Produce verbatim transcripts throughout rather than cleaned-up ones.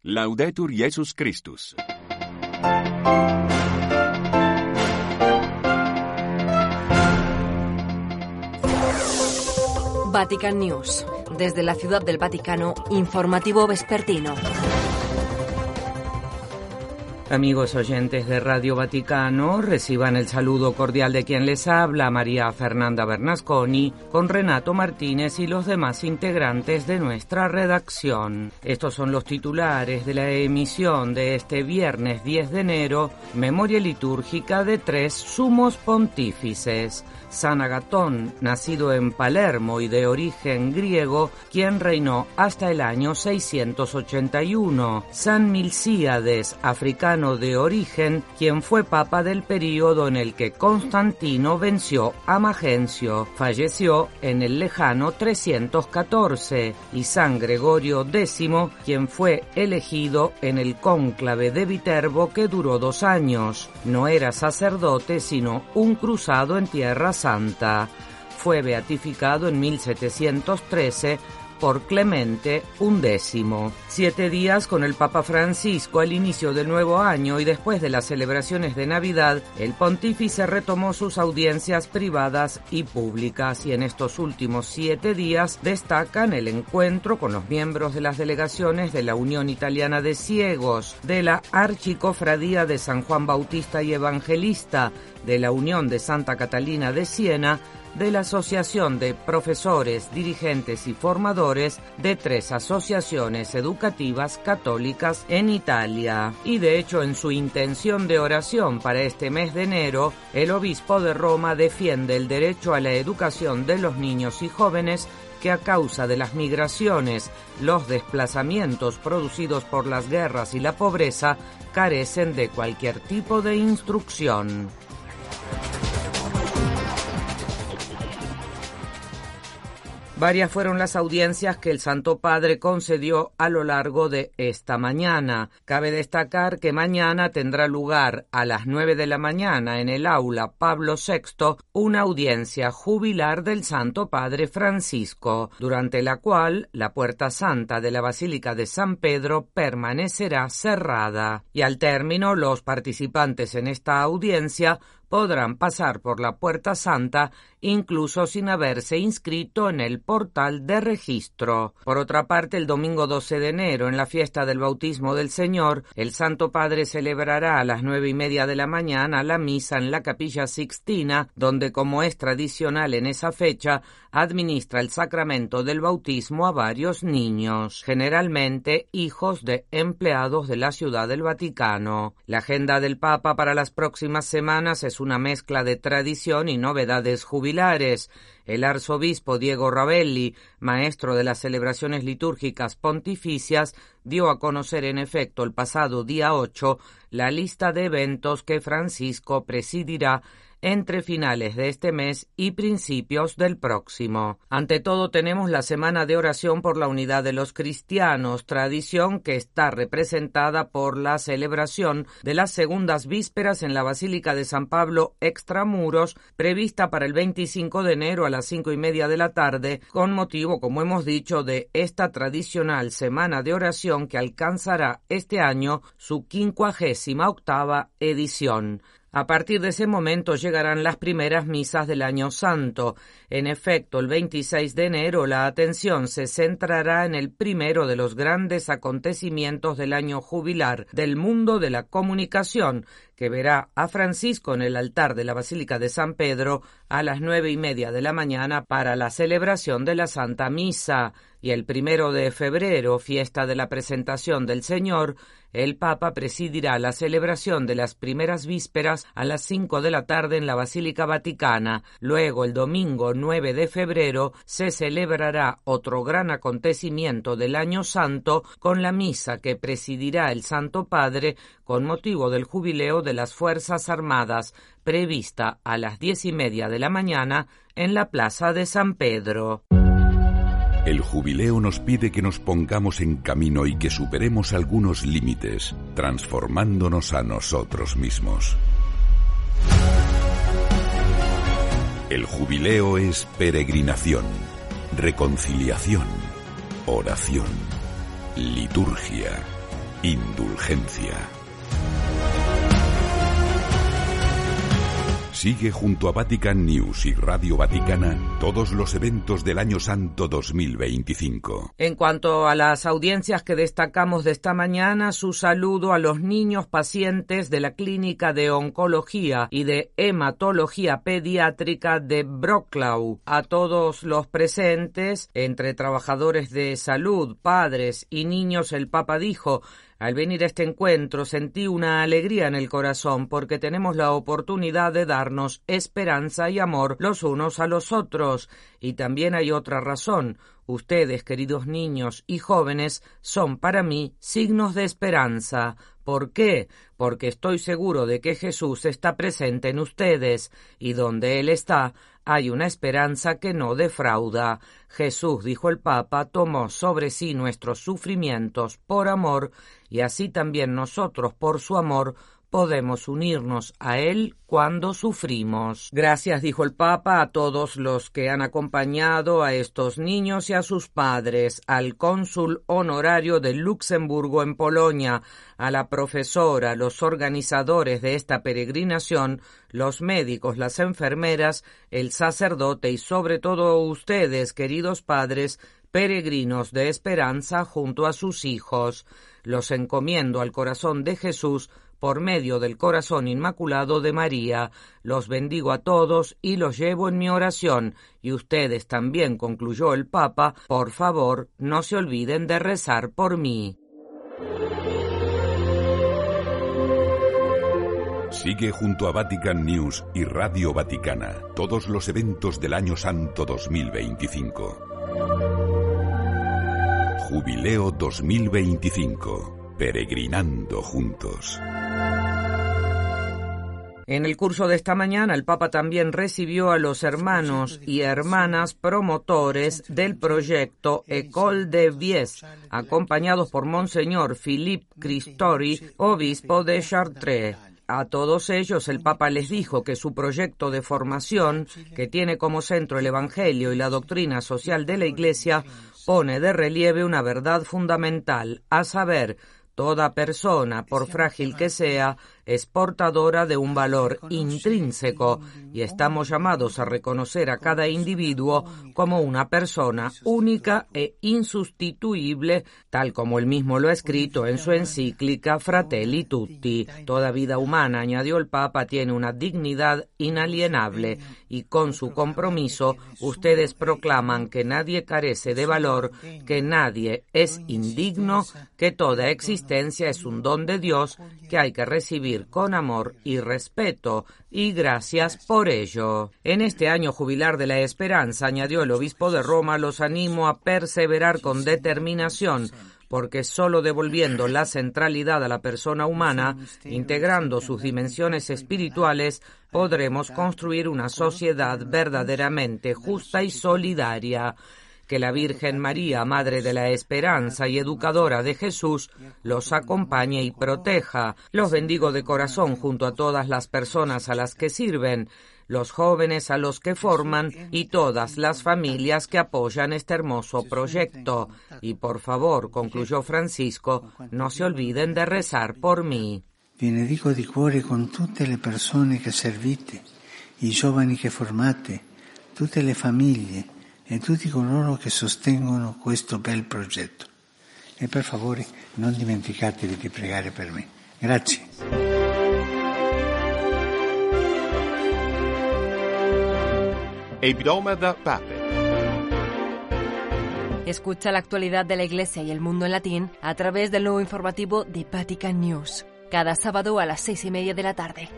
Laudetur Jesus Christus. Vatican News. Desde la Ciudad del Vaticano, informativo vespertino. Amigos oyentes de Radio Vaticano, reciban el saludo cordial de quien les habla, María Fernanda Bernasconi, con Renato Martínez y los demás integrantes de nuestra redacción. Estos son los titulares de la emisión de este viernes diez de enero, memoria litúrgica de tres sumos pontífices. San Agatón, nacido en Palermo y de origen griego, quien reinó hasta el año seiscientos ochenta y uno. San Milcíades, africano de origen, quien fue papa del período en el que Constantino venció a Magencio. Falleció en el lejano trescientos catorce. Y San Gregorio décimo, quien fue elegido en el cónclave de Viterbo que duró dos años. No era sacerdote, sino un cruzado en Tierra Santa. Fue beatificado en mil setecientos trece por Clemente undécimo. Siete días con el Papa Francisco al inicio del nuevo año y después de las celebraciones de Navidad, el pontífice retomó sus audiencias privadas y públicas y en estos últimos siete días destacan el encuentro con los miembros de las delegaciones de la Unión Italiana de Ciegos, de la Archicofradía de San Juan Bautista y Evangelista, de la Unión de Santa Catalina de Siena, de la Asociación de Profesores, Dirigentes y Formadores de tres asociaciones educativas católicas en Italia. Y de hecho, en su intención de oración para este mes de enero, el obispo de Roma defiende el derecho a la educación de los niños y jóvenes que a causa de las migraciones, los desplazamientos producidos por las guerras y la pobreza, carecen de cualquier tipo de instrucción. Varias fueron las audiencias que el Santo Padre concedió a lo largo de esta mañana. Cabe destacar que mañana tendrá lugar a las nueve de la mañana en el aula Pablo sexto una audiencia jubilar del Santo Padre Francisco, durante la cual la puerta santa de la Basílica de San Pedro permanecerá cerrada. Y al término, los participantes en esta audiencia podrán pasar por la Puerta Santa incluso sin haberse inscrito en el portal de registro. Por otra parte, el domingo doce de enero, en la fiesta del Bautismo del Señor, el Santo Padre celebrará a las nueve y media de la mañana la misa en la Capilla Sixtina, donde, como es tradicional en esa fecha, administra el sacramento del bautismo a varios niños, generalmente hijos de empleados de la Ciudad del Vaticano. La agenda del Papa para las próximas semanas es una mezcla de tradición y novedades jubilares. El arzobispo Diego Ravelli, maestro de las celebraciones litúrgicas pontificias, dio a conocer en efecto el pasado día ocho la lista de eventos que Francisco presidirá entre finales de este mes y principios del próximo. Ante todo, tenemos la Semana de Oración por la Unidad de los Cristianos, tradición que está representada por la celebración de las segundas vísperas en la Basílica de San Pablo Extramuros, prevista para el veinticinco de enero a las cinco y media de la tarde, con motivo, como hemos dicho, de esta tradicional Semana de Oración que alcanzará este año su quincuagésima octava edición. A partir de ese momento llegarán las primeras misas del Año Santo. En efecto, el veintiséis de enero la atención se centrará en el primero de los grandes acontecimientos del año jubilar del mundo de la comunicación, que verá a Francisco en el altar de la Basílica de San Pedro a las nueve y media de la mañana para la celebración de la Santa Misa. Y el primero de febrero, fiesta de la Presentación del Señor, el Papa presidirá la celebración de las primeras vísperas a las cinco de la tarde en la Basílica Vaticana. Luego, el domingo nueve de febrero, se celebrará otro gran acontecimiento del Año Santo con la misa que presidirá el Santo Padre con motivo del jubileo de las Fuerzas Armadas, prevista a las diez y media de la mañana en la Plaza de San Pedro. El jubileo nos pide que nos pongamos en camino y que superemos algunos límites, transformándonos a nosotros mismos. El jubileo es peregrinación, reconciliación, oración, liturgia, indulgencia. Sigue junto a Vatican News y Radio Vaticana todos los eventos del Año Santo dos mil veinticinco. En cuanto a las audiencias que destacamos de esta mañana, su saludo a los niños pacientes de la Clínica de Oncología y de Hematología Pediátrica de Wrocław. A todos los presentes, entre trabajadores de salud, padres y niños, el Papa dijo: al venir a este encuentro sentí una alegría en el corazón porque tenemos la oportunidad de darnos esperanza y amor los unos a los otros. Y también hay otra razón. Ustedes, queridos niños y jóvenes, son para mí signos de esperanza. ¿Por qué? Porque estoy seguro de que Jesús está presente en ustedes, y donde Él está, hay una esperanza que no defrauda. Jesús, dijo el Papa, tomó sobre sí nuestros sufrimientos por amor, y así también nosotros, por su amor, podemos unirnos a Él cuando sufrimos. Gracias, dijo el Papa, a todos los que han acompañado a estos niños y a sus padres, al cónsul honorario de Luxemburgo en Polonia, a la profesora, los organizadores de esta peregrinación, los médicos, las enfermeras, el sacerdote y sobre todo ustedes, queridos padres, peregrinos de esperanza junto a sus hijos. Los encomiendo al corazón de Jesús por medio del corazón inmaculado de María. Los bendigo a todos y los llevo en mi oración. Y ustedes también, concluyó el Papa, por favor, no se olviden de rezar por mí. Sigue junto a Vatican News y Radio Vaticana todos los eventos del Año Santo dos mil veinticinco. Jubileo dos mil veinticinco. Peregrinando juntos. En el curso de esta mañana, el Papa también recibió a los hermanos y hermanas promotores del proyecto École de Vies, acompañados por Monseñor Philippe Cristori, obispo de Chartres. A todos ellos el Papa les dijo que su proyecto de formación, que tiene como centro el Evangelio y la doctrina social de la Iglesia, pone de relieve una verdad fundamental, a saber, toda persona, por frágil que sea, es portadora de un valor intrínseco y estamos llamados a reconocer a cada individuo como una persona única e insustituible, tal como él mismo lo ha escrito en su encíclica Fratelli Tutti. Toda vida humana, añadió el Papa, tiene una dignidad inalienable y con su compromiso ustedes proclaman que nadie carece de valor, que nadie es indigno, que toda existencia es un don de Dios que hay que recibir con amor y respeto, y gracias por ello. En este año jubilar de la esperanza, añadió el obispo de Roma, los animo a perseverar con determinación, porque solo devolviendo la centralidad a la persona humana, integrando sus dimensiones espirituales, podremos construir una sociedad verdaderamente justa y solidaria. Que la Virgen María, Madre de la Esperanza y Educadora de Jesús, los acompañe y proteja. Los bendigo de corazón junto a todas las personas a las que sirven, los jóvenes a los que forman y todas las familias que apoyan este hermoso proyecto. Y por favor, concluyó Francisco, no se olviden de rezar por mí. Vi benedico di cuore con tutte le persone che servite, i giovani che formate, tutte le famiglie e tutti coloro che sostengono questo bel progetto. E per favore non dimenticatevi di pregare per me. Grazie. Hebdomada Pape. Escucha la actualidad de la Iglesia y el mundo en latín a través del nuevo informativo de Vatican News, cada sábado a las seis y media de la tarde.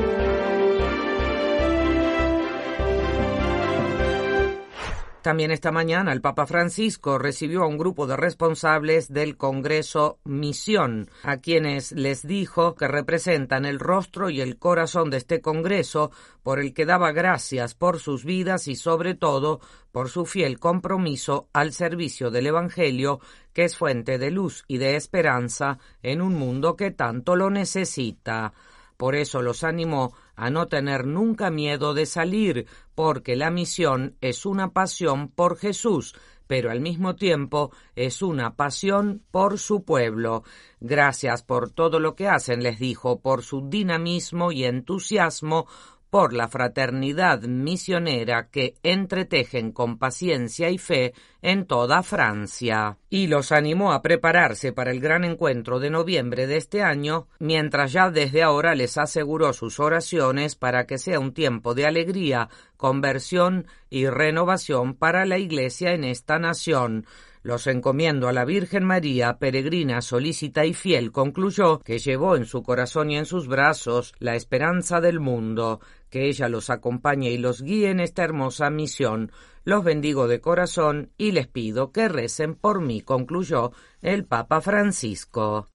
También esta mañana el Papa Francisco recibió a un grupo de responsables del Congreso Misión, a quienes les dijo que representan el rostro y el corazón de este Congreso, por el que daba gracias por sus vidas y sobre todo por su fiel compromiso al servicio del Evangelio, que es fuente de luz y de esperanza en un mundo que tanto lo necesita. Por eso los animó a no tener nunca miedo de salir, porque la misión es una pasión por Jesús, pero al mismo tiempo es una pasión por su pueblo. Gracias por todo lo que hacen, les dijo, por su dinamismo y entusiasmo, por la fraternidad misionera que entretejen con paciencia y fe en toda Francia. Y los animó a prepararse para el gran encuentro de noviembre de este año, mientras ya desde ahora les aseguró sus oraciones para que sea un tiempo de alegría, conversión y renovación para la Iglesia en esta nación. Los encomiendo a la Virgen María, peregrina, solícita y fiel, concluyó, que llevó en su corazón y en sus brazos la esperanza del mundo. Que ella los acompañe y los guíe en esta hermosa misión. Los bendigo de corazón y les pido que recen por mí, concluyó el Papa Francisco.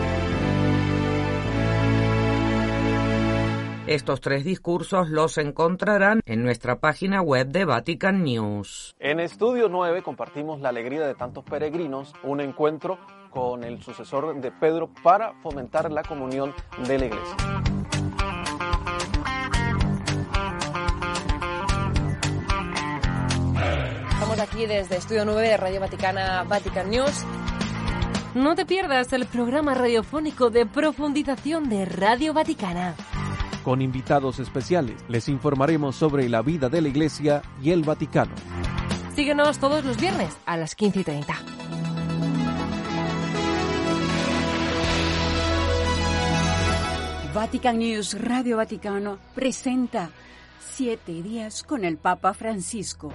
Estos tres discursos los encontrarán en nuestra página web de Vatican News. En Estudio nueve compartimos la alegría de tantos peregrinos, un encuentro con el sucesor de Pedro para fomentar la comunión de la Iglesia. Estamos aquí desde Estudio nueve de Radio Vaticana, Vatican News. No te pierdas el programa radiofónico de profundización de Radio Vaticana. Con invitados especiales les informaremos sobre la vida de la Iglesia y el Vaticano. Síguenos todos los viernes a las quince y treinta. Vatican News Radio Vaticano presenta Siete días con el Papa Francisco.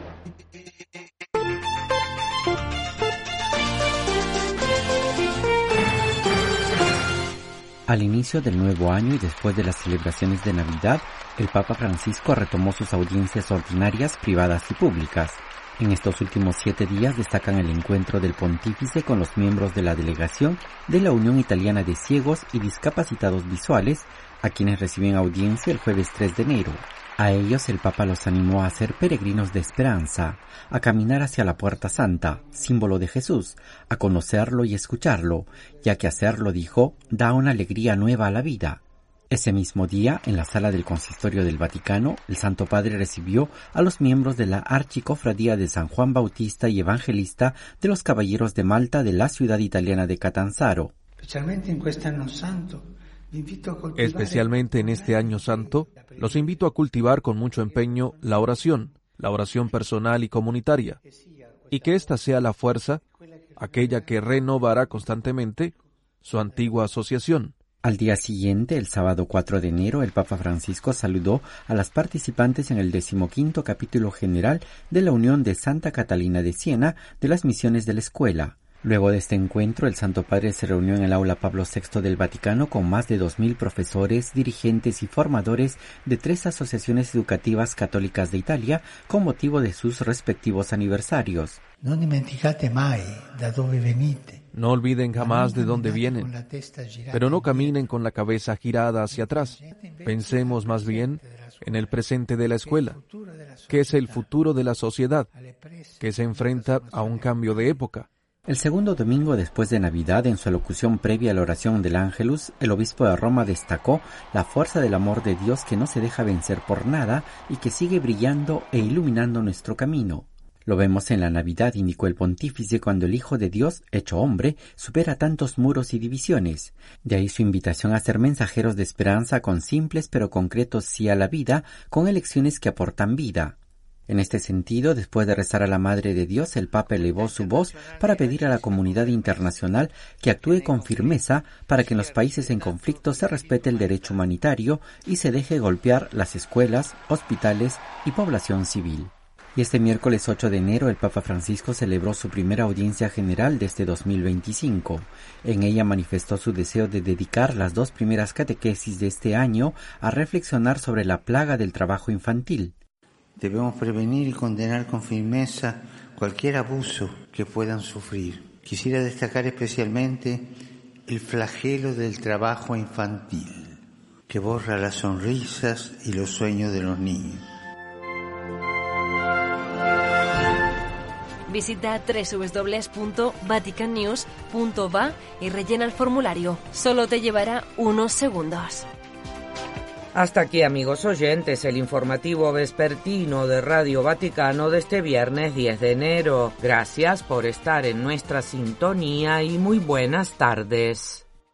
Al inicio del nuevo año y después de las celebraciones de Navidad, el Papa Francisco retomó sus audiencias ordinarias, privadas y públicas. En estos últimos siete días destacan el encuentro del pontífice con los miembros de la delegación de la Unión Italiana de Ciegos y Discapacitados Visuales, a quienes reciben audiencia el jueves tres de enero. A ellos el Papa los animó a ser peregrinos de esperanza, a caminar hacia la Puerta Santa, símbolo de Jesús, a conocerlo y escucharlo, ya que hacerlo, dijo, da una alegría nueva a la vida. Ese mismo día, en la sala del Consistorio del Vaticano, el Santo Padre recibió a los miembros de la Archicofradía de San Juan Bautista y Evangelista de los Caballeros de Malta de la ciudad italiana de Catanzaro. Especialmente en este año santo. Especialmente en este año santo, los invito a cultivar con mucho empeño la oración, la oración personal y comunitaria, y que ésta sea la fuerza, aquella que renovará constantemente su antigua asociación. Al día siguiente, el sábado cuatro de enero, el Papa Francisco saludó a las participantes en el decimoquinto capítulo general de la Unión de Santa Catalina de Siena de las Misiones de la Escuela. Luego de este encuentro, el Santo Padre se reunió en el Aula Pablo sexto del Vaticano con más de dos mil profesores, dirigentes y formadores de tres asociaciones educativas católicas de Italia con motivo de sus respectivos aniversarios. No dimenticate mai da dove venite. No olviden jamás de dónde vienen, pero no caminen con la cabeza girada hacia atrás. Pensemos más bien en el presente de la escuela, que es el futuro de la sociedad, que se enfrenta a un cambio de época. El segundo domingo después de Navidad, en su alocución previa a la oración del Ángelus, el obispo de Roma destacó la fuerza del amor de Dios que no se deja vencer por nada y que sigue brillando e iluminando nuestro camino. Lo vemos en la Navidad, indicó el pontífice, cuando el Hijo de Dios, hecho hombre, supera tantos muros y divisiones. De ahí su invitación a ser mensajeros de esperanza con simples pero concretos sí a la vida, con elecciones que aportan vida. En este sentido, después de rezar a la Madre de Dios, el Papa elevó su voz para pedir a la comunidad internacional que actúe con firmeza para que en los países en conflicto se respete el derecho humanitario y se deje golpear las escuelas, hospitales y población civil. Y este miércoles ocho de enero el Papa Francisco celebró su primera audiencia general de este dos mil veinticinco. En ella manifestó su deseo de dedicar las dos primeras catequesis de este año a reflexionar sobre la plaga del trabajo infantil. Debemos prevenir y condenar con firmeza cualquier abuso que puedan sufrir. Quisiera destacar especialmente el flagelo del trabajo infantil, que borra las sonrisas y los sueños de los niños. Visita doble u doble u doble u punto vatican news punto va y rellena el formulario. Solo te llevará unos segundos. Hasta aquí, amigos oyentes, el informativo vespertino de Radio Vaticano de este viernes diez de enero. Gracias por estar en nuestra sintonía y muy buenas tardes.